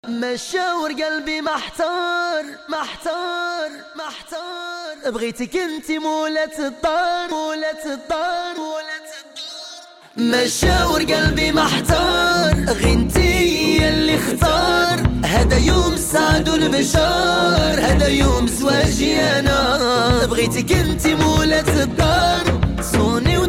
مشاور قلبي محتار محتار محتار، بغيتك انتي مولة الدار مولة الدار مولة الدار. مشاور قلبي محتار، غنتي اللي اختار. هذا يوم سعد البشار، هذا يوم زواجي انا. بغيتك انتي مولة الدار، صوني